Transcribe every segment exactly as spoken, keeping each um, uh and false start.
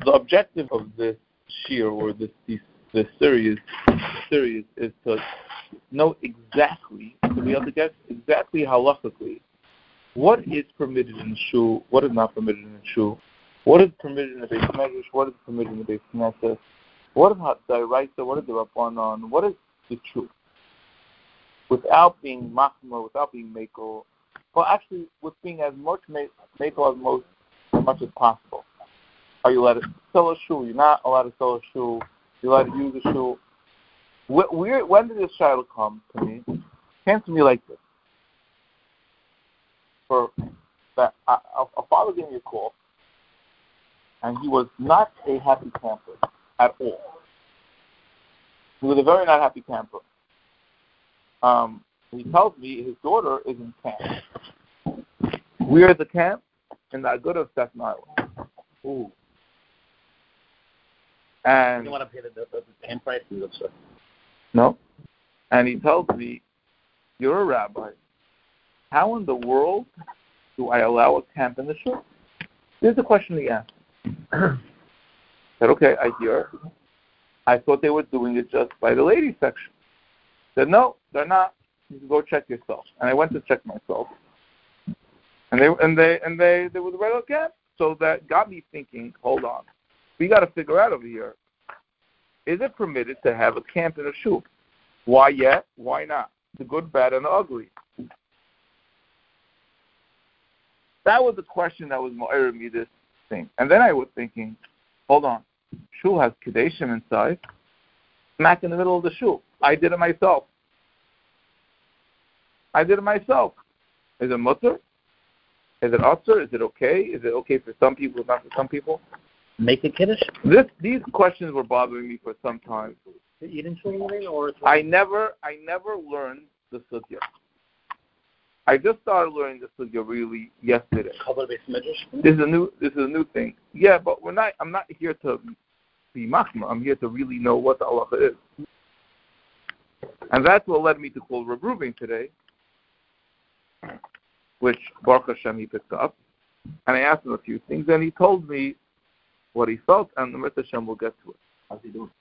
the objective of this shir or this this, this series series is to know exactly, to be able to get exactly halachically what is permitted in shul, what is not permitted in shul, what is permitted in the Beis Medrash, what is permitted in the Beis Knesset, what is the Daraisa, what is the Rabbanon, what is the truth, without being machmer, without being meko, well, actually, with being as much meko as most as much as possible. Are you allowed to sell a shul? You're not allowed to sell a shul. You're allowed to use a shul. Where, when did this child come to me? It came to me like this. For that, a, a father gave me a call, and he was not a happy camper at all. He was a very not happy camper. Um, he tells me his daughter is in camp. We're at the camp in the Agudah of Staten Island. Ooh. And you don't want to pay the, the, the camp price? No. And he tells me, you're a rabbi. How in the world do I allow a camp in the shul? Here's the question he asked. I said, okay, I hear. I thought they were doing it just by the ladies section. I said, no, they're not. You can go check yourself. And I went to check myself. And they and they and they there was a regular camp. So that got me thinking, hold on. We gotta figure out over here, is it permitted to have a camp in a shul? Why yet? Why not? The good, bad, and the ugly. That was the question that was more me this thing. And then I was thinking, hold on. Shul has Kadeshim inside. Smack in the middle of the shul. I did it myself. I did it myself. Is it mutter? Is it usher? Is it okay? Is it okay for some people, not for some people? Make a kiddush? This, these questions were bothering me for some time. You didn't say anything, or I never, I never learned the sugya. I just started learning the sugya really yesterday. This is a new, this is a new thing. Yeah, but we're not. I'm not here to be machma. I'm here to really know what the halacha is, and that's what led me to call Reb Reuven today, which Baruch Hashem he picked up, and I asked him a few things, and he told me what he felt, and the Mitzvah Hashem will get to it. How's he doing?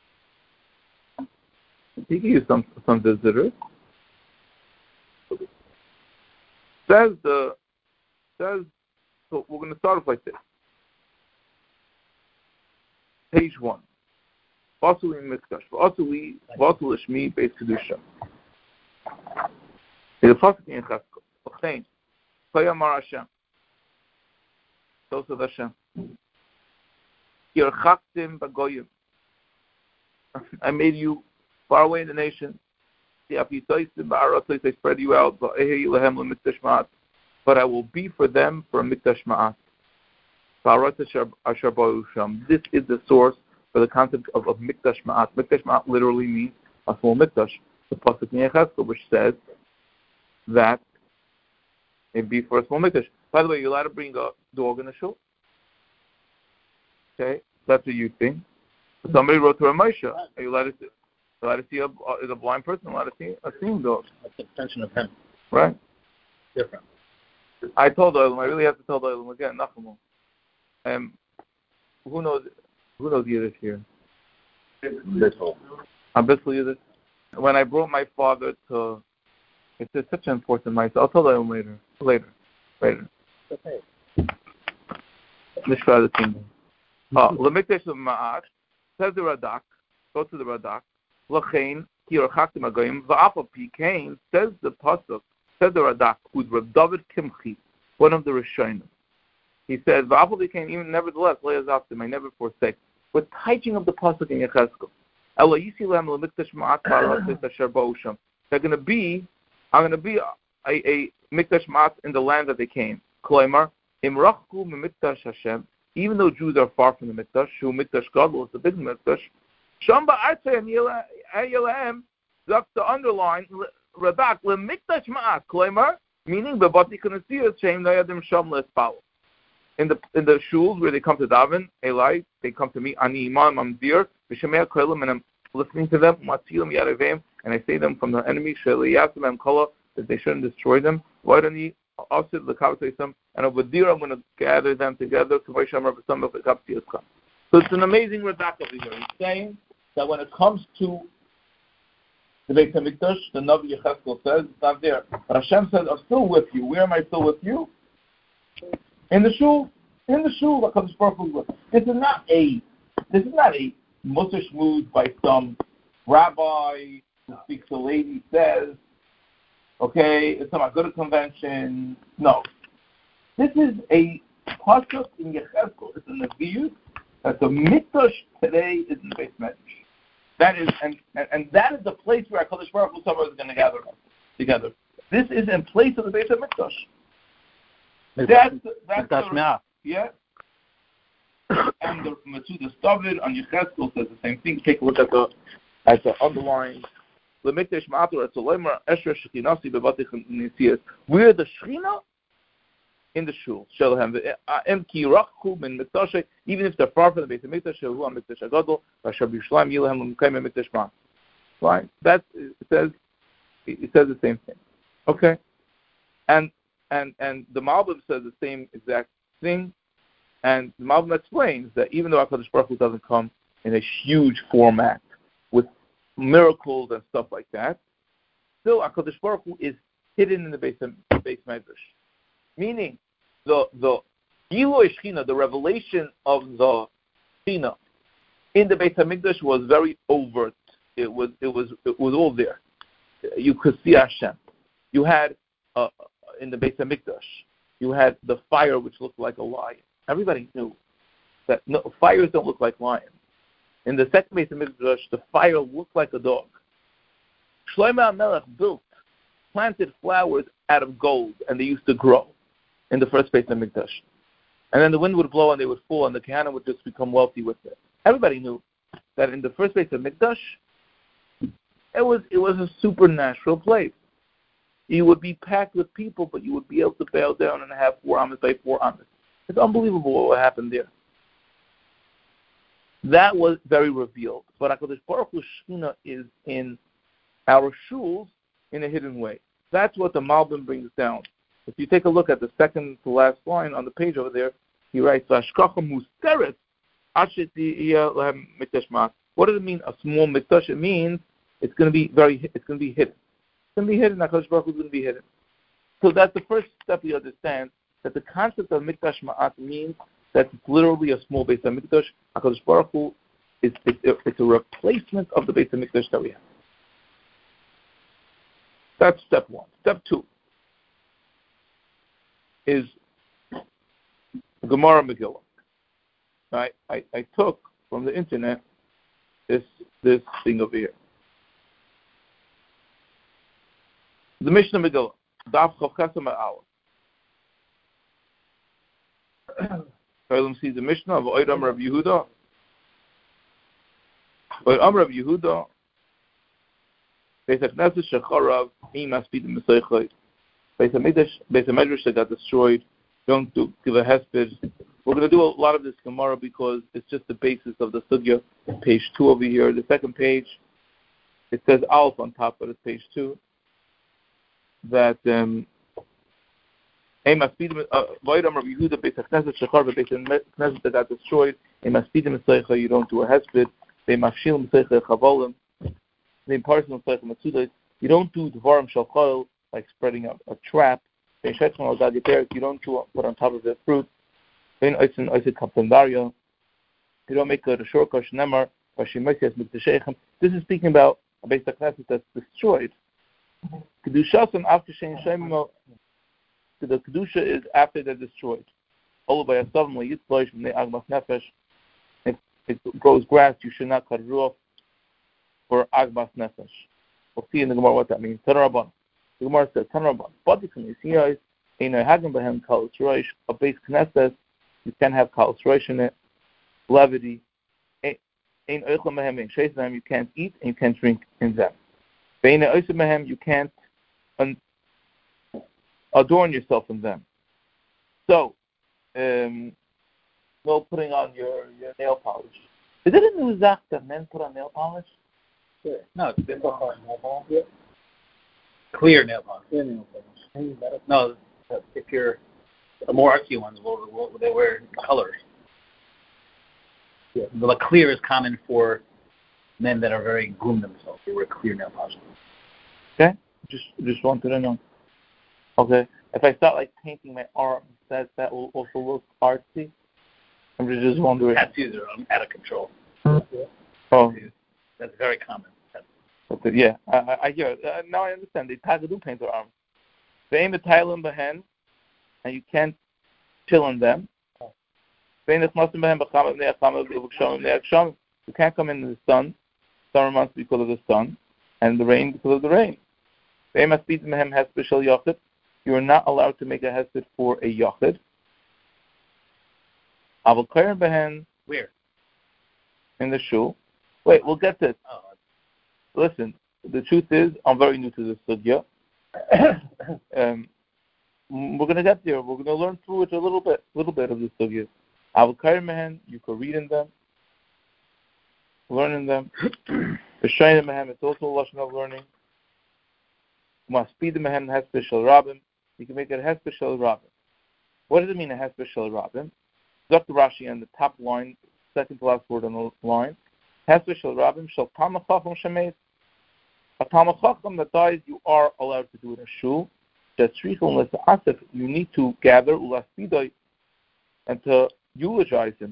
He gave you some some visitors. Says the says so we're going to start off like this. Page one. Vasuli Mikdash. Vasuli Vasuli Shmi Beis Kedusha. The pasuk in Chazkel. Okay. Koyamar Hashem. So said Hashem. Yerchaktim b'goyim. I made you far away in the nation. I spread you out, but I will be for them for a mikdash ma'at. This is the source for the concept of, of mikdash ma'at. Mikdash ma'at literally means a small mikdash. The pasuk in Yechezkel, which says that it be for a small mikdash. By the way, you're allowed to bring a dog in a shul. Okay, that's what you think. Somebody wrote to a Moshe. Are you allowed to? Allowed to see a, is a blind person allowed to see a seeing dog? That's the intention of him. Right. Different. I told Olam, I really have to tell Olam again, Nachamu. Um, who knows who knows Yiddish here? Bittul. I'm Bittul Yiddish. When I brought my father to, it's, it's such an important mitzvah. I'll tell Olam later. Later. Later. Okay. Mishra the kingdom. Lemikdash of Ma'at, says the Radak, go to the Radak. L'chein ki yerchaktim hagoyim v'afa pikein, says the pasuk, says the Radak, who's Reb David Kimchi, one of the Rishonim. He says v'afa pikein, even nevertheless le'azavtim, I never forsake. We're touching of the pasuk in Yechezkel. Ela yisi lehem lemikdash ma'at v'aratzis asher ba'u sham. They're going to be, I'm going to be a, a mikdash ma'at in the land that they came. Kloimar imrachku memikdash Hashem. Even though Jews are far from the mikdash, shu mikdash gadol is the big mikdash. Shamba Artse and Yelahem, that's to underline Radak lemikdash ma'at kloimer, meaning the bati kanasiyas shem nayadim sham lespal. In the in the shuls where they come to daven, Eli, they come to me ani imam amdir v'shemei kolim, and I'm listening to them matzilim yarevim, and I say them from the enemy sheliyasim and kola that they shouldn't destroy them. Why don't you also the kavatayim and over there I'm going to gather them together to Moshe Amar v'sam v'kaptiyascha. So it's an amazing Radak over here. He's saying that when it comes to the Beit HaMikdash, the Navi Yechezkel says, it's not there. But Hashem says, I'm still with you. Where am I still with you? In the shul. In the shul, HaKadosh Baruch Hu is with. This is not a, this is not a Mutter Shmuz by some rabbi who speaks to a lady, says, okay, it's not go to convention. No. This is a pasuk in Yechezkel. It's in the view that the Mikdash today is in the Beis Medrash. That is, and, and, and that is the place where HaKadosh Baruch Hu is going to gather us together. This is in place of the Beis Mikdash. That's that's the, yeah. And the Metzudas David on Yechezkel says the same thing. Take a look at the at the underline. We're the Shechina in the shul. Even if they're far from the Beit HaMikdash, who are Mikdash Agadol, Rashav Yerushalayim Yilahem L'Mekayim Mikdash Man. Right? That it says it says the same thing. Okay, and and and the Malbim says the same exact thing, and the Malbim explains that even though HaKadosh Baruch Hu doesn't come in a huge format with miracles and stuff like that, still HaKadosh Baruch Hu is hidden in the Beis Beis Medrash. Meaning, the the Gilui Shechina, the revelation of the Shechina in the Beit Hamikdash was very overt. It was it was it was all there. You could see Hashem. You had uh, in the Beit Hamikdash, you had the fire which looked like a lion. Everybody knew that no, fires don't look like lions. In the second Beit Hamikdash, the fire looked like a dog. Shlomo HaMelech built, planted flowers out of gold, and they used to grow in the first Beit HaMikdash. And then the wind would blow and they would fall, and the Kahana would just become wealthy with it. Everybody knew that in the first Beit HaMikdash, it was it was a supernatural place. You would be packed with people, but you would be able to bow down and have four amas by four amas. It's unbelievable what happened there. That was very revealed. But HaKadosh Baruch Hu Shechina is in our shuls in a hidden way. That's what the Malbim brings down. If you take a look at the second to last line on the page over there, he writes, "Ashkacha musteret ashet yeh lehem mikdash ma'at." What does it mean? A small mikdash? It means it's going to be very, it's going to be hidden. It's going to be hidden. HaKadosh Baruch Hu is going to be hidden. So that's the first step we understand, that the concept of mikdash ma'at means that it's literally a small Beit HaMikdash. HaKadosh Baruch Hu is it's a, it's a replacement of the Beit HaMikdash that we have. That's step one. Step two is Gemara Megillah. I, I, I took from the internet this this thing over here. The Mishnah Megillah, Daf Chav Chesam Aleph. Let me see the Mishnah of Oid Amar Rav Yehuda. Oid Amar Rav Yehuda. Beis HaKnesset Shecharav Im Aspid Meseichai. Beis HaMikdash, Beis HaMedrash that got destroyed. Don't do, give a hesped. We're going to do a lot of this Gemara because it's just the basis of the sugya. Page two over here. The second page, it says Aleph on top, but it's page two. That um, Im Aspid Oid Amar Rav Yehuda Beis HaKnesset Shecharav Beis HaKnesset that got destroyed. Im Aspid Meseichai. You don't do a hesped. They Mafshil Meseichai Chavolim. The person you don't do dvarim shalchol like spreading a, a trap. You don't do, put on top of the fruit. You don't make a shorkash nemar. This is speaking about a Beis HaKnesset that's destroyed. Kedusha the kedusha is after they're destroyed. If it grows grass, you should not cut it off. For Agbas Nefesh. We'll see in the Gemara what that means. Tanarabban. The Gemara says, Tanarabban. But you can see guys, in a Hagam Behem Kal Tzroish, a base Knesset, you can have Kal Tzroish in it, levity. In Eichel Mehem, in Sheis Mehem, you can't eat and you can't drink in them. In Eichel Mehem, you can't un- adorn yourself in them. So, um, no putting on your, your nail polish. Is it a new zach that men put on nail polish? Sure. No, it's been on nail polish. Yeah. Clear nail polish. Clear nail polish. No, if you're the more artsy ones, will, will they wear colors? Yeah. The clear is common for men that are very groom themselves. They wear clear nail polish. Okay, just just wanted to know. Okay, if I start like painting my arms, that that will also look artsy. I'm just wondering. Tattoos are out of control. Oh, Tattoos. That's very common. Okay, yeah, I, I hear it. Uh, now I understand. They tagadu paint their arms. They aim the Thailand behind, and you can't chill on them. You can't come in the sun, summer months because of the sun, and the rain because of the rain. You are not allowed to make a hesed for a yachid. Where? In the shul. Wait, we'll get this. Oh. Listen, the truth is, I'm very new to this sugya. um, we're going to get there. We're going to learn through it a little bit, little bit of the sugya. Avukayr you can read in them, learn in them. B'shayim mehem, it's also a lesson of learning. Maspid mehem hesper shel rabim. You can make it hesper shel rabim. What does it mean a hesper shel rabim? Doctor Rashi on the top line, second to last word on the line. Hesper shel rabim shel talmid chacham shemeis. A talmid chacham that dies, you are allowed to do it in shul. Just shrichel l'asif, you need to gather ulaspidoi and to eulogize him.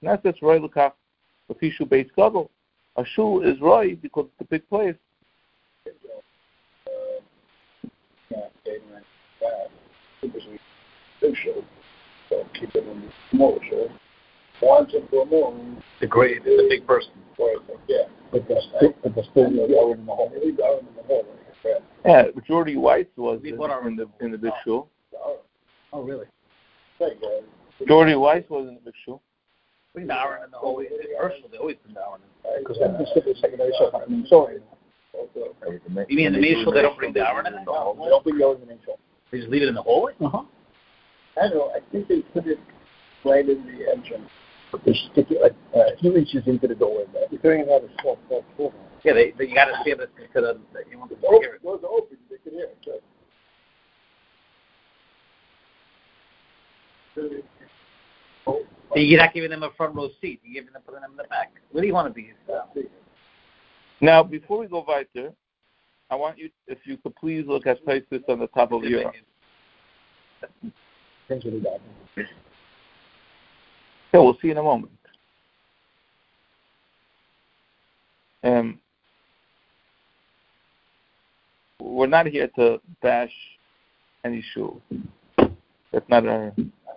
A shul is roy because it's a big place. Keep it in the small shul. Once in blue moon. The great, the big person. Yeah, but the still, but the still going in the hole. Going in the hole. Yeah, Jordy Weiss was in, in the in the big shul. Oh, really? Jordy Weiss was in the big shul. We the Aaron in the hole. Commercial, they always bring the Aaron. Because I'm just the secondary shul. I'm sorry. You mean in the main shul they don't bring the Aaron in the hole? They don't bring the in the main shul. They just leave it in the hallway? Uh huh. I don't know. I think they put it right in the entrance. They stick it like uh, a few inches into the doorway. You're doing it out of small, small, small. Yeah, they, they, you got to see it to the. You want to hear it. Doors are open. They can hear it. So you're not giving them a front row seat. You're giving them putting them in the back. Where do you want to be? Now, before we go weiter, I want you, if you could please look at Taisus on the top of your. Things really bad. Yeah, we'll see in a moment. Um, we're not here to bash any shul. That's not our.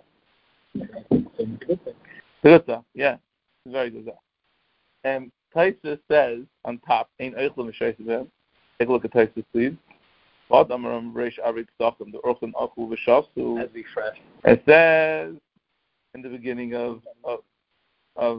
Good, yeah, it's very good. Um, Taisus says on top, "Ein eichel m'shayis." Take a look at Taisus, please. As we fresh. It says in the beginning of of, of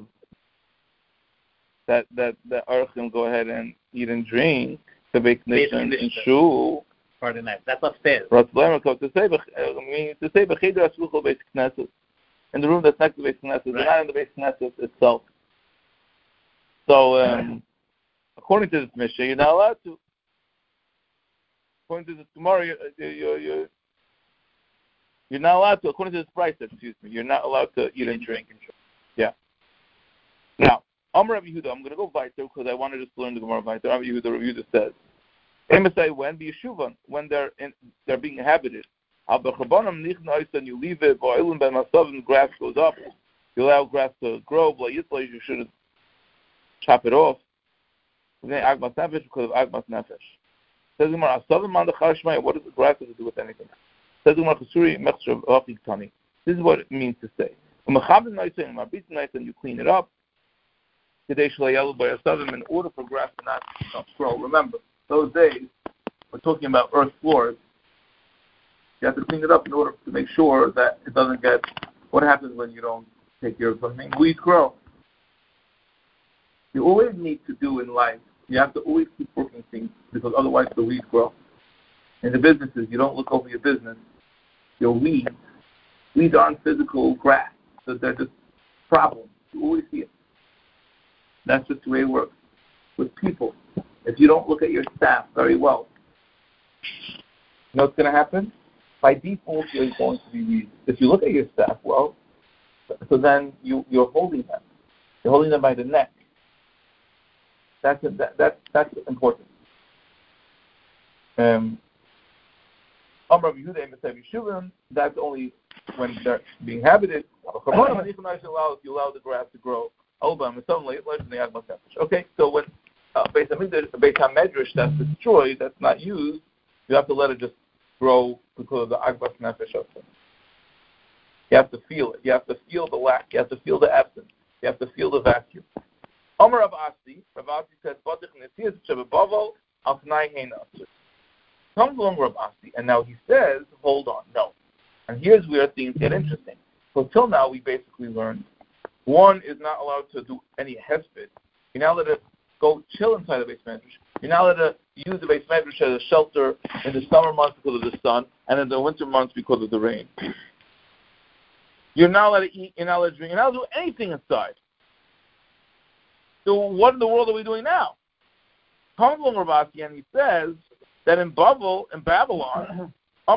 that that the Archim go ahead and eat and drink to make nishon in shul. Friday night. That's upstairs. To say to say b'cheder asluchol beis knesset in the room that's next to the beis knesset. They're not in the beis knesset itself. So um, according to this Mishnah, you're not allowed to. According to this tomorrow, you're, you're, you're, you're not allowed to. According to this price, excuse me, you're not allowed to eat and drink. Yeah. Now, Amar Rabbi Yehuda, I'm going to go weiter because I wanted to learn the Gemara weiter. Rabbi Yehuda, Rabbi Yehuda says, "Emisai when be yeshuvan when they're in, they're being inhabited. Al b'chabanam nichna and you leave it. Ba'ilun ben masav and grass goes up. You allow grass to grow. B'la yitzla you shouldn't chop it off. Agmas nefesh because of agmas nefesh." Says Gemara, what does the grass have to do with anything? Says Gemara, this is what it means to say. And you clean it up. In order for grass to not grow. Remember, those days, we're talking about earth floors. You have to clean it up in order to make sure that it doesn't get, what happens when you don't take care of something? Weeds grow. You always need to do in life, you have to always keep working things because otherwise the weeds grow. In the businesses, you don't look over your business. Your weeds, weeds aren't physical grass. So they're just problems. You always see it. That's just the way it works. With people, if you don't look at your staff very well, you know what's going to happen? By default, you're going to be weeds. If you look at your staff well, so then you, you're holding them. You're holding them by the neck. That's a, that, that that's important. Um, that's only when they're being habited. You allow the grass to grow. Okay, so when uh, Beit HaMedrash that's destroyed, that's not used, you have to let it just grow because of the Agbas Nefesh of it. You have to feel it. You have to feel the lack. You have to feel the absence. You have to feel the vacuum. Omer Rav Asi, Rav Asi said, comes along Rav Asi, and now he says, hold on, no. And here's where things get interesting. So till now, we basically learned one is not allowed to do any hesped. You're not allowed to go chill inside the base medrash. You're not allowed to use the base medrash as a shelter in the summer months because of the sun, and in the winter months because of the rain. You're not allowed to eat, you're not allowed to drink, you're not allowed to do anything inside. So what in the world are we doing now? Comes along Rav Asi, and he says that in Babel, in Babylon,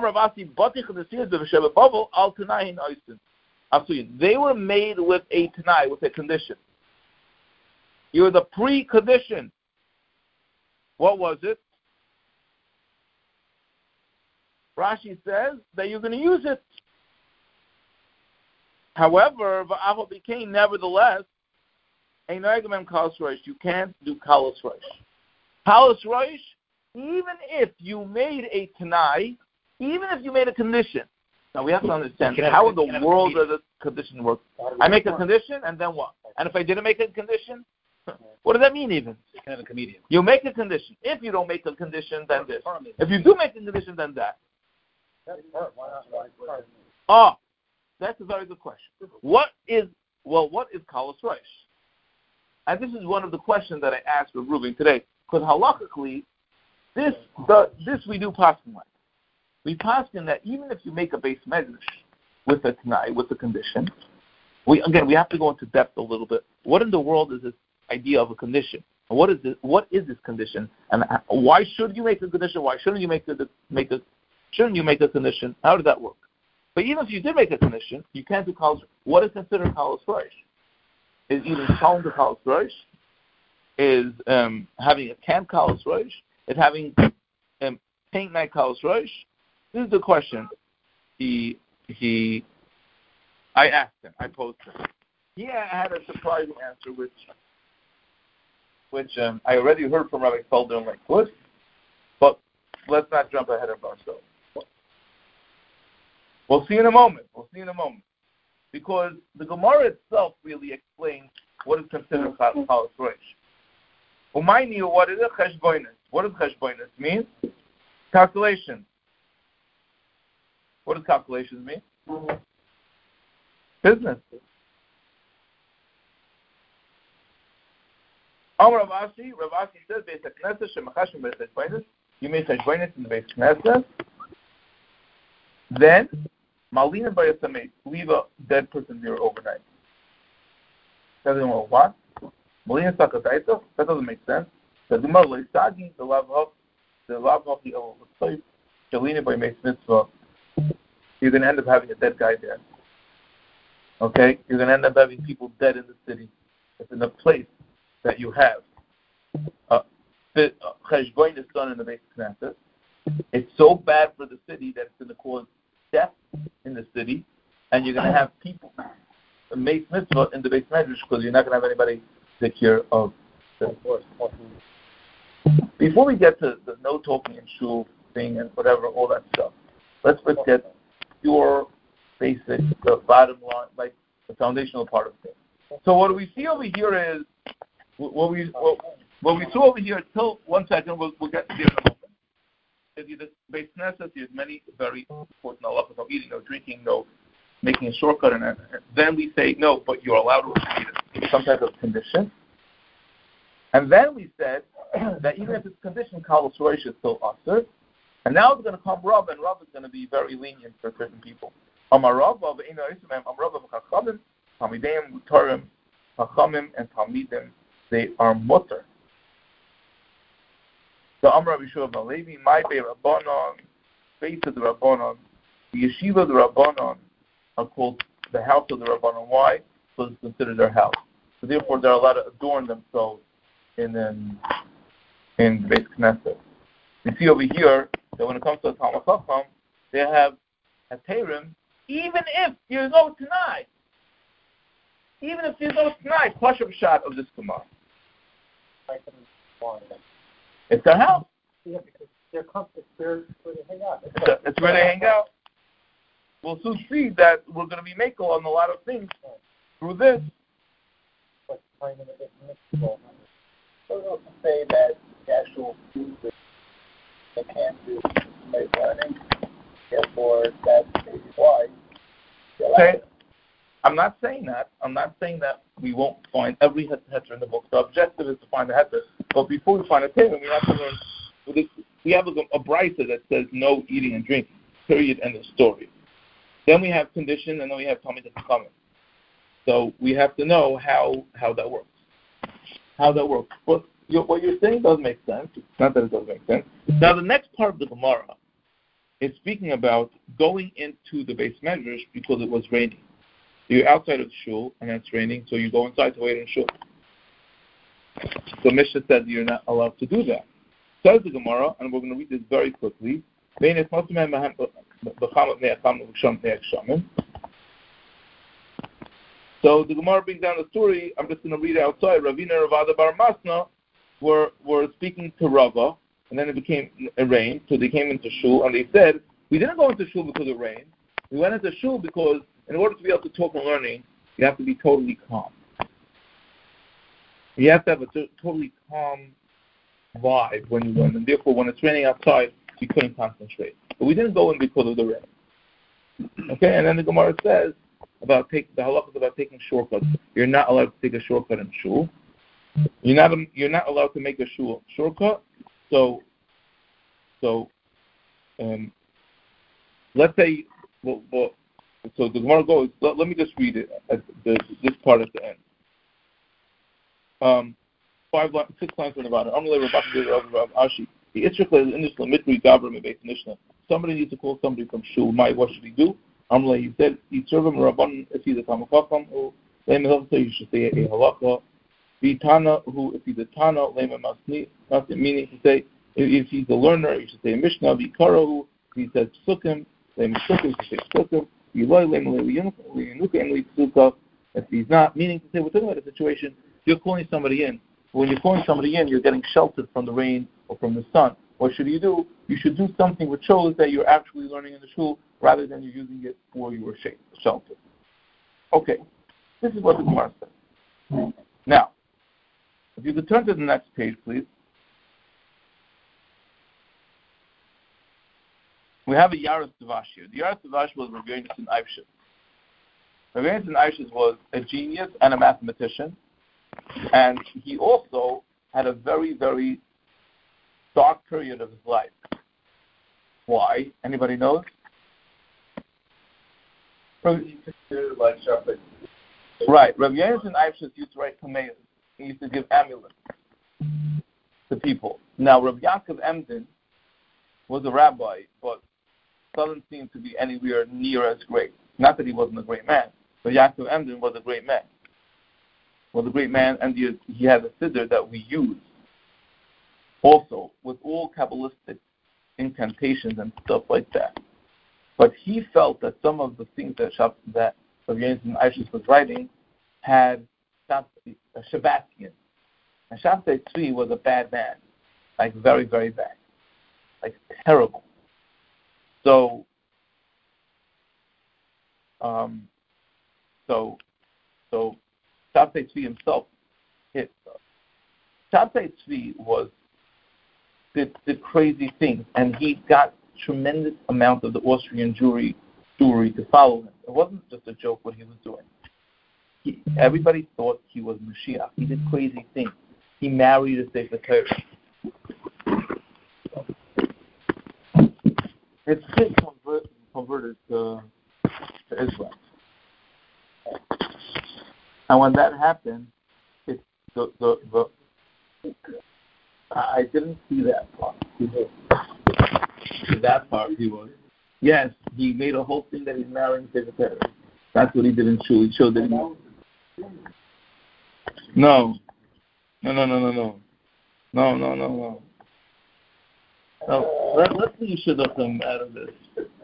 they were made with a tanai, with a condition. You were the pre-condition. What was it? Rashi says that you're going to use it. However, v'aval became nevertheless a noigam kalos roish. You can't do kalos roish. Kalos roish, even if you made a tanai, even if you made a condition. Now we have to understand how in the world does this condition work. I make a condition, and then what? And if I didn't make a condition, what does that mean even? You can have a comedian. You make a condition. If you don't make a condition, then this. If you do make a condition, then that. Oh, that's a very good question. What is, well, what is kalos roish? And this is one of the questions that I asked with Reuben today. Because halakhically, this, the, this we do paskin like. We paskin that even if you make a base medrash with a tanai, with a condition, we again, we have to go into depth a little bit. What in the world is this idea of a condition? And what is this, what is this condition? And why should you make a condition? Why shouldn't you make a, make a, shouldn't you make a condition? How does that work? But even if you did make a condition, you can't do kalos. What is considered kalos roish? Is eating shalom to kalos roish? Is um, having a camp kalos roish? Is having um, paint night kalos roish? This is the question. He he. I asked him. I posed him. He had a surprising answer, which which um, I already heard from Rabbi Felder and like what? But let's not jump ahead of ourselves. We'll see in a moment. We'll see in a moment. Because the Gemara itself really explains what is considered kalos roish. Umayni, what is it? Cheshboinus. What does cheshboinus mean? Calculation. What does calculations mean? Mm-hmm. Business. Amar Rav Asi, Rav Asi says, Beis HaKnesset, shemachashim beis cheshboinus. You make cheshboinus in the Beis Knesset. Then, Malina Bayasameh, leave a dead person there overnight. Telling him, well, what? Malina Sakataita? That doesn't make sense. The Gemara Leisagi, the Lavhach, the Lavhach, the Lavhach, Shalina by Meis Mitzvah. You're going to end up having a dead guy there. Okay? You're going to end up having people dead in the city. It's in the place that you have. Cheshboin is done in the Beis Knesset. It's so bad for the city that it's going to cause death in the city, and you're going to have people Meis Mitzvah in the Beis Medrash because you're not going to have anybody to take care of the force. Before we get to the no talking and shul thing and whatever, all that stuff, let's look at your basic, the bottom line, like the foundational part of things. So what we see over here is, what we what, what we saw over here, till one second, we'll, we'll get to there in a moment. If you the Beis Knesset, there's many very important halachos, no eating, no drinking, no making a shortcut, and then we say, no, but you're allowed to eat some type of condition. And then we said that even if it's conditioned, kalos roish is still usher. And now it's going to come Rav, and Rav is going to be very lenient for certain people. Amar Rav, Ve'eino Yisrael, Amar Rav, Chachamim, Talmideim, Mutarim, Chachamim, and Talmidim, they are mutter. So Amar Rabbi Shua ben Levi, my Bei Rabbanon, face of the Rabbanon, the yeshiva of the Rabbanon are called the house of the Rabbanon. Why? Because it's considered their house. So therefore, they're allowed to adorn themselves in in, in the Beis Knesset. You see over here that when it comes to the Talmud Chacham, they have a Terim, even if you go tonight, even if you go tonight, Pashup shot of this Gemara. It's their house. Yeah, because they're comfortable. Where they hang out. It's, a, it's where they hang out. We'll soon see that we're going to be making on a lot of things through this. But kind of a bit so they'll say that the actual food that they can't do make learning. Therefore, that's maybe why. Okay. I'm not saying that. I'm not saying that we won't find every heter in the book. The objective is to find a heter. But before we find a heter, we have to learn. We have a, a brisa that says no eating and drinking. Period. End of story. Then we have condition, and then we have Talmid Chachamim. So we have to know how, how that works. How that works. But you're, what you're saying does make sense. It's not that it doesn't make sense. Now the next part of the Gemara is speaking about going into the base measures because it was raining. You're outside of the shul, and it's raining, so you go inside to wait in shul. So Mishnah says you're not allowed to do that. Says the Gemara, and we're going to read this very quickly. So the Gemara brings down the story. I'm just going to read it outside. Ravina and Ravada Bar Masna were, were speaking to Rava, and then it became it rained, so they came into shul, and they said, we didn't go into shul because it rained. We went into shul because in order to be able to talk and learning, you have to be totally calm. You have to have a t- totally calm vibe when you learn, and therefore when it's raining outside, you couldn't concentrate. But we didn't go in because of the rain. Okay, and then the Gemara says about take the halakha about taking shortcuts. You're not allowed to take a shortcut in shul. You're not you're not allowed to make a shul shortcut. So, so, um, let's say, well, well, so the Gemara goes. Let, let me just read it at the, this part at the end. Um, five, six lines from the bottom. Somebody needs to call somebody from shul. My, what should he do? Amrullah, he said, he serve him Rabban if he's a Talmud Chacham, or Lema say you should say a halakha. The Tana, who if he's a Tana, Lema Masni, meaning to say if he's a learner, you should say a Mishnah. Vikara, who he says Psukim, Lema Psukim, you should say Psukim. Eloi, Lema Leyanuka, Emily Psuka. If he's not, meaning to say we're talking about a situation. You're calling somebody in. When you're calling somebody in, you're getting sheltered from the rain or from the sun. What should you do? You should do something which shows that you're actually learning in the shul rather than you're using it for your shelter. Okay, this is what the Gemara says. Now, if you could turn to the next page, please. We have a Yaris Devash here. The Yaris Devash was Rav Yonasan Eifshitz. Rav Yonasan Eifshitz was a genius and a mathematician, and he also had a very, very dark period of his life. Why? Anybody knows? Right. Rav Yonasan Eifshitz used to write kameas. He used to give amulets to people. Now, Rav Yaakov Emden was a rabbi, but doesn't seem to be anywhere near as great. Not that he wasn't a great man, but Yaakov Emden was a great man. Was a great man, and he, he had a siddur that we use also with all Kabbalistic incantations and stuff like that. But he felt that some of the things that Shab, that Rav Yonasan Eifshitz was writing had Shabbatian. And Shabtai Tzvi was a bad man, like very, very bad, like terrible. So, um, so, so Shabtai Tzvi himself hit. Shabtai Tzvi was did, did crazy things, and he got tremendous amount of the Austrian Jewry, Jewry to follow him. It wasn't just a joke what he was doing. He, everybody thought he was Mashiach. He did crazy things. He married a Sefer Torah. His kid convert, converted to, to Islam. And when that happened, it, the, the, the, I didn't see that part. He did. That part he was. Yes, he made a whole thing that he's marrying Sefer Torah. That's what he did in shul. He showed that he No. No, no, no, no, no. No, no, no, no. No, let, let's leave Shidduchim out of this.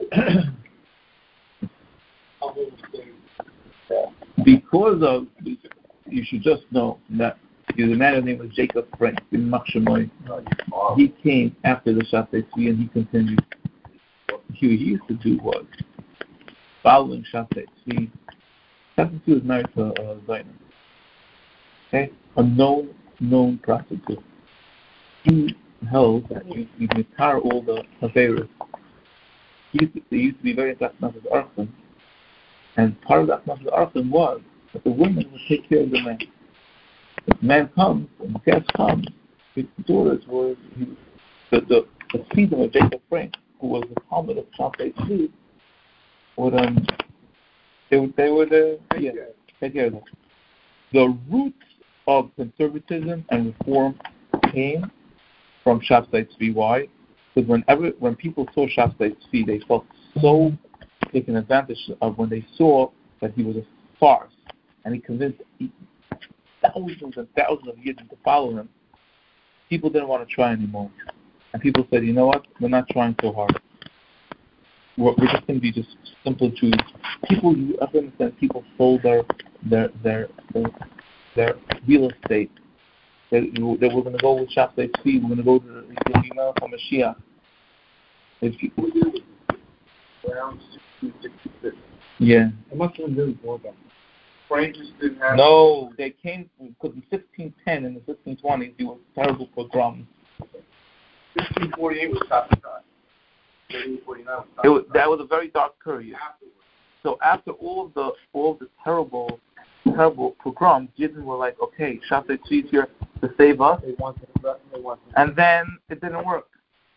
Because of, you should just know that the man name was Jacob Frank in Machshamoy. He came after the Shabtai Tzvi and he continued. He, he used to do was following Shabtai Tzvi. Shabtai Tzvi was married to uh, Zainab. Okay? A known, known prostitute. He held that you, you retire all the Averas. He used to, they used to be very attached to Archon. And part of that attached to Archon was that the woman would take care of the man. If the man comes and the guest comes, his daughters were he, the the the freedom of Jacob Frank, who was the Talmud of Shabtai Tzvi, would um they would they would uh, yeah, take care of them. The roots of conservatism and reform came from Shabtai Tzvi. Why? Because whenever when people saw Shabtai Tzvi, they felt so taken advantage of when they saw that he was a farce, and he convinced thousands and thousands of Yidden to follow him. People didn't want to try anymore, and people said, "You know what? We're not trying so hard. We're, we're just going to be just simple Jews." People, you have to understand, people sold their their their their, their real estate. They, they were going to go with Shabtai Tzvi. We're going to go to the Yimel HaMashiach. If people, around sixteen sixty-six. yeah. It must have been really bored them. Frank just didn't have. No, they came because in sixteen ten and the sixteen twenties, there was terrible pogroms. sixteen forty-eight was top of time. seventeen forty-nine was top It was, of time. that was a very dark period. Afterwards. So after all of the all of the terrible, terrible pogroms, Yidden were like, okay, Shabtai Tzvi is here to save us, They wanted they wanted and then it didn't work.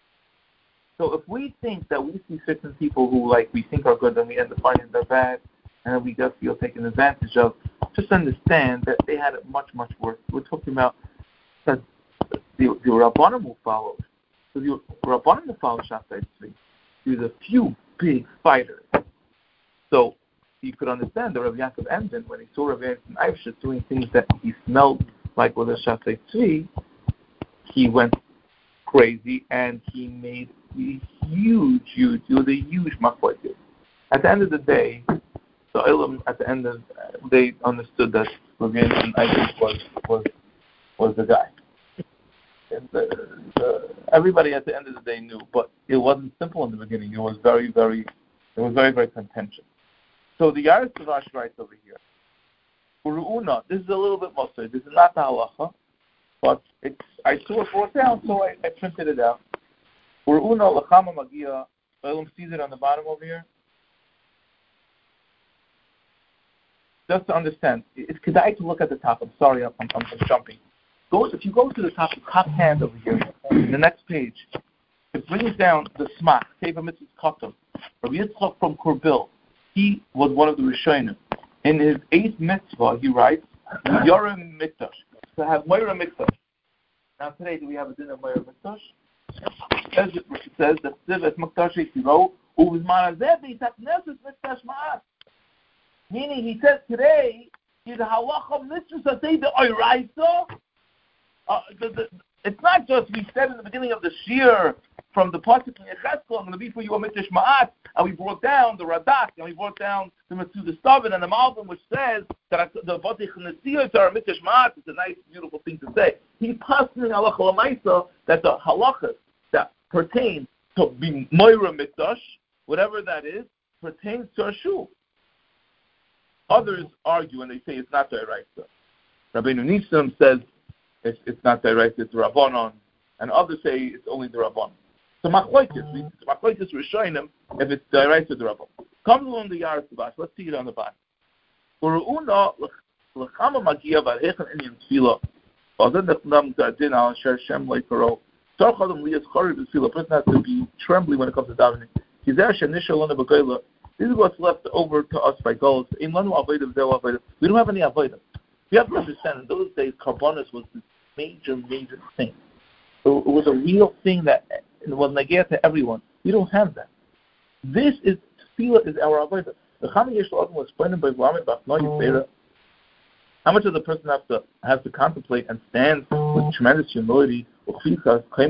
So if we think that we see certain people who like we think are good, and we end up finding they're bad, and then we just feel taken advantage of, just understand that they had it much, much worse. We're talking about that the, the Rabbanim who followed. So the Rabbanim who followed Shabtai Tzvi, there was a few big fighters. So you could understand the Rav Yaakov Emden, when he saw Rav Yaakov Eifshitz doing things that he smelled like with a Shabtai Tzvi, he went crazy and he made a huge, huge, it was a huge machlokes. At the end of the day, the Olam, at the end of, they understood that Rav Yaakov Eifshitz was was was the guy. And the, the, everybody at the end of the day knew, but it wasn't simple in the beginning. It was very, very, it was very, very contentious. So the Yaris Tavash writes over here, Uru'una, this is a little bit mustard. This is not the halacha, but it's, I saw it brought down, so I, I printed it out. Uru'una lachama magia, Olam sees it on the bottom over here. Just to understand, it's kedai to look at the top. I'm sorry, I'm, I'm, I'm jumping. Go, if you go to the top, the top hand over here, in the next page, it brings down the smach, Teva Mitzvah Kotam. Rabbi Yitzchak from Korbil, he was one of the Rishonim. In his eighth mitzvah, he writes, Yorem Mikdash, to have Moira Mikdash. Now today, do we have a din of Moira Mikdash? It says, it says that Siv es Mikdash Yisiro, Uvizman Azeh B'Yitat Neses Mikdash Ma'at. Meaning, he says today, the halacha mitzvah say the Oiraisa. Uh, the, the, it's not just we said in the beginning of the shir from the pasuk in Yechezkel, I'm going to be for you a mitzvah ma'at, and we brought down the Radak, and we brought down the Mitzvah Stavin and the Malvin, which says that the Vatich Nesiyot are a mitzvah ma'at. It's a nice, beautiful thing to say. He's passing halacha l'maisa that the halachas that pertain to be moira mikdash, whatever that is, pertains to a shul. Others argue and they say it's not deraisa. Rabbeinu Nissim says It's, it's not direct, it's Rabbanon, and others say it's only the Rabbanon. So Machlokes, Machlokes Rishonim, if it's direct to the Rabbanon. Comes along the Yaris Tavash, let's see it on the bottom. Uru'una l'chama magia v'arhechen inyan tefillah, v'azad nechnam gardin al asher Shem leikaro, tzar chadam liyas chari b'tefillah, a person has to be trembling when it comes to davening. Kizer shenisha lana b'goyla, this is what's left over to us by goals. In lanu avodah v'zeh avodah. We don't have any avodah. You have to understand, in those days, karbonos was this major, major thing. So it was a real thing that it was negate to everyone. We don't have that. This is, tefillah is our avodah. The Chama Yesh L'Adam was explained by Ramin Bach Noy Yisera. How much does a person have to have to contemplate and stand with tremendous humility? His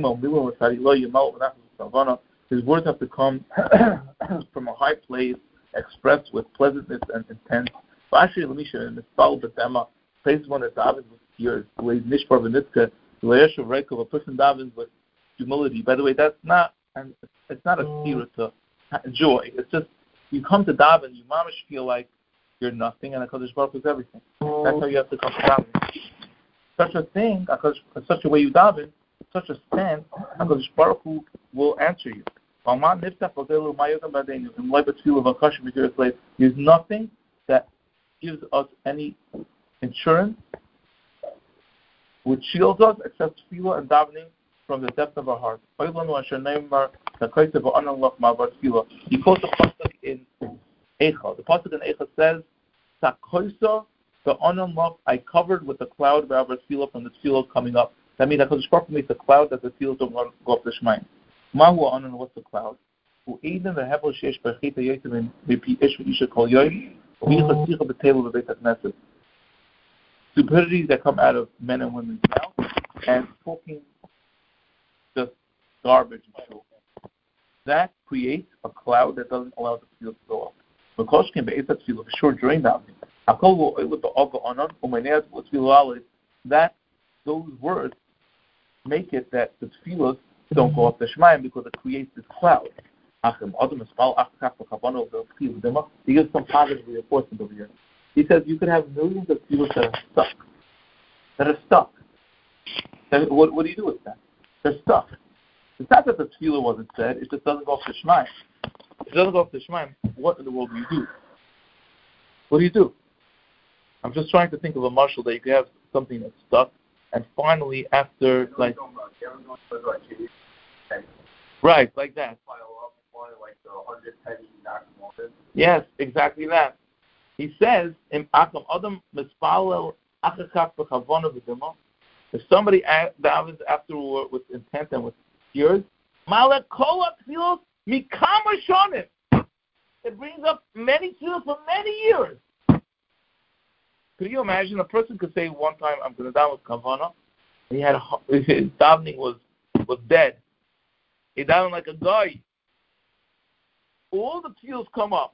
words have to come from a high place, expressed with pleasantness and intent. Actually, let me show you. Praise one that davens with tears. The way Nishbar V'Nitzka, the way a person davens with humility. By the way, that's not, and it's not a secret to joy. It's just you come to daven, you mamish feel like you're nothing, and HaKadosh Baruch Hu is everything. That's how you have to come to daven. Such a thing, such a way you daven, such a stand, HaKadosh Baruch Hu will answer you. There's nothing that gives us any insurance, which shields us, except tefillah and davening from the depth of our heart. He quotes the pasuk in Eicha. The pasuk in Eicha says, "Sakoisa the onam I covered with a cloud of our tefillah from the tefillah coming up." That means that HaKadosh Baruch Hu makes a cloud that the tefillah don't go up the Shemaim. Mahu onan, what's the cloud? Who even the hevel sheish b'chita yotim and repeat ish v'isha kol yoyim v'yichasicha b'teilu v'beit hakneset. Stupidities that come out of men and women's mouth and talking just garbage and shul. That creates a cloud that doesn't allow the tefillah to go up. Because can be that tefillah for sure during davening. That those words make it that the tefillahs don't go up the Shemaim because it creates this cloud. He gives some positive reinforcement over here. He says you could have millions of tefillahs that are stuck. That are stuck. Then what, what do you do with that? They're stuck. It's not that the tefillah wasn't said, it just doesn't go up the Shemaim. If it doesn't go up the Shemaim, what in the world do you do? What do you do? I'm just trying to think of a marshal that you could have something that's stuck, and finally, after, like... Right, like that. Yes, exactly that. He says, if somebody davens afterward with intent and with tears, it brings up many tears for many years. Could you imagine? A person could say one time, I'm going to daven with Kavana. He had a, his davening was, was dead. He davened like a guy. All the tears come up.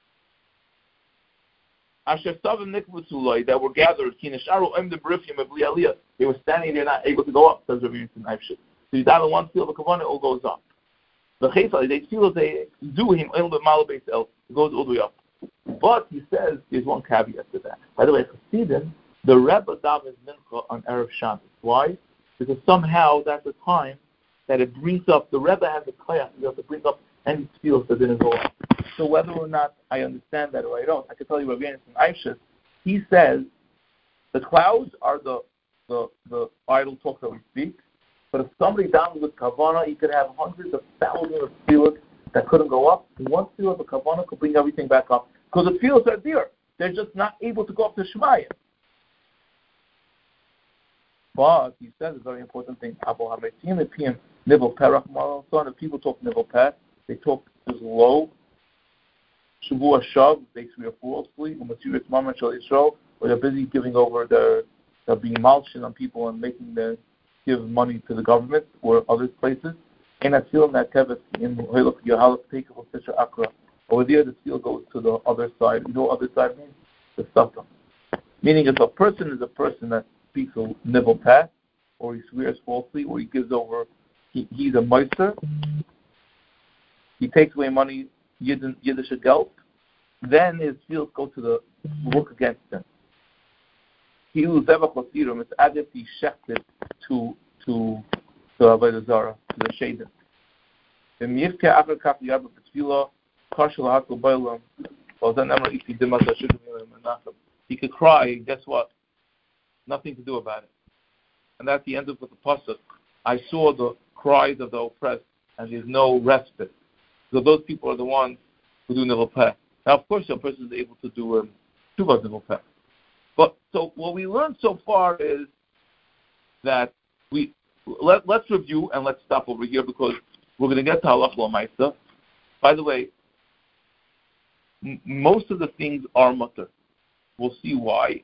That were gathered. They were standing there, not able to go up. Says Rabbi Yonatan Eibshit. So you daven one field of Kavana, it all goes up. The Chesed, they feel they do him it goes all the way up. But he says there's one caveat to that. By the way, Chassidim, the Rebbe davens mincha on Erev Shabbos. Why? Because somehow that's the time that it brings up. The Rebbe has the koyach to be able to bring up any tefillos that didn't go up. So whether or not I understand that or I don't, I can tell you Rabbi Yonatan Eibshit. He says the clouds are the the the idle talk that we speak. But if somebody davens with Kavana, he could have hundreds of thousands of tefillos that couldn't go up. One tefillah of the Kavana could bring everything back up. Because the tefillos are there. They're just not able to go up to Shemayim. But he says a very important thing. So if people talk nivel peh, they talk just low. Shavua shav, they swear falsely. Or they're busy giving over their, they're being malshin on people and making them give money to the government or other places. And I feel that Tevis in Hoylok Yahalak take of Fisher Akra. Over there, the seal goes to the other side. You know what other side means? The Satan. Meaning, if a person is a person that speaks a nivel peh, or he swears falsely, or he gives over, he, he's a meister, he takes away money, Yiddish geld, then his seals go to the work against him. He who zevach lasirum, it's as if he shechted to to to Avodah Zarah, to the Shadim. If Yivke after kaf yabba b'tfilah, karshel hakol b'olam, or then emra iti dimas hashidim menachem. He could cry. Guess what? Nothing to do about it. And that's the end of the pasuk. I saw the cries of the oppressed, and there's no respite. So those people are the ones who do nivel peh. Now, of course, a person is able to do um, tuvas nivel peh. But so what we learned so far is that we let, let's review and let's stop over here because we're going to get to halach l'maisa. By the way, m- most of the things are mutter. We'll see why.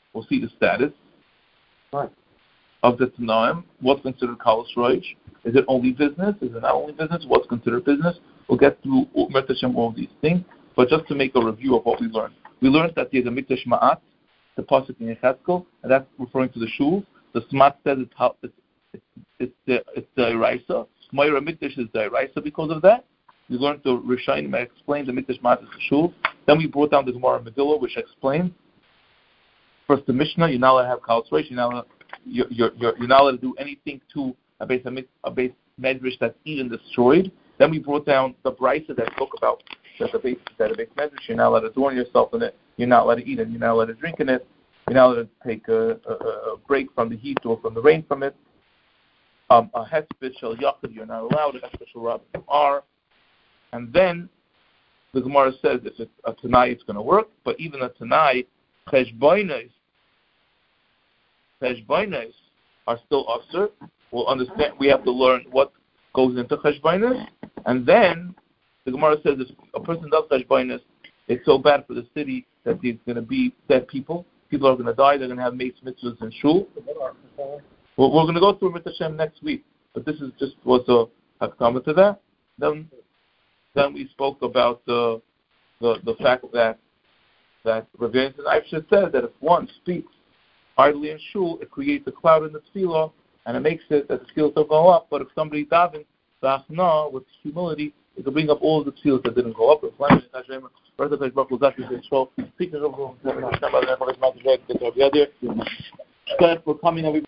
we'll see the status Right. of the Tanaim. What's considered Kalos Roish? Is it only business? Is it not only business? What's considered business? We'll get through U'mer Tashem, all of these things. But just to make a review of what we learned. We learned that there's a Mikdash Ma'at, the Pasuk in Yechezkel, and that's referring to the Shul. The Smat says it's, how, it's, it's, it's the it's the Iraisa. Moira Mikdash is the Iraisa because of that. We learned the Rishonim explained the Mikdash Ma'at is the Shul. Then we brought down the Gemara Megillah, which explains first the Mishnah, you're not allowed to have Kalos Roish, you're not allowed, you're, you're, you're, you're not allowed to do anything to a base a base medrash that's eaten destroyed. Then we brought down the brisa that spoke about that the base that a base medrash you're not allowed to adorn yourself in it, you're not allowed to eat it, you're not allowed to drink in it, you're not allowed to take a, a, a break from the heat or from the rain from it. Um, a hesped shel yachid you're not allowed, a hesped shel rab you are. And then the Gemara says if it's a tanai it's going to work, but even a tanai cheshbonos cheshbonos are still usher. We'll understand. We have to learn what goes into cheshbonos, and then the Gemara says if a person does cheshbonos, it's so bad for the city that there's going to be dead people. People are going to die. They're going to have mace mitzvahs in shul. Well, we're going to go through Mitzvah Hashem next week, but this is just was a, a comment to that. Then, then we spoke about the the, the fact that that Rav Yonasan Eibsher said that if one speaks idly in shul, it creates a cloud in the tefillah, and it makes it that the tefillah don't go up. But if somebody davens b'achna with humility, it can bring up all of the tefillah that didn't go up. For coming,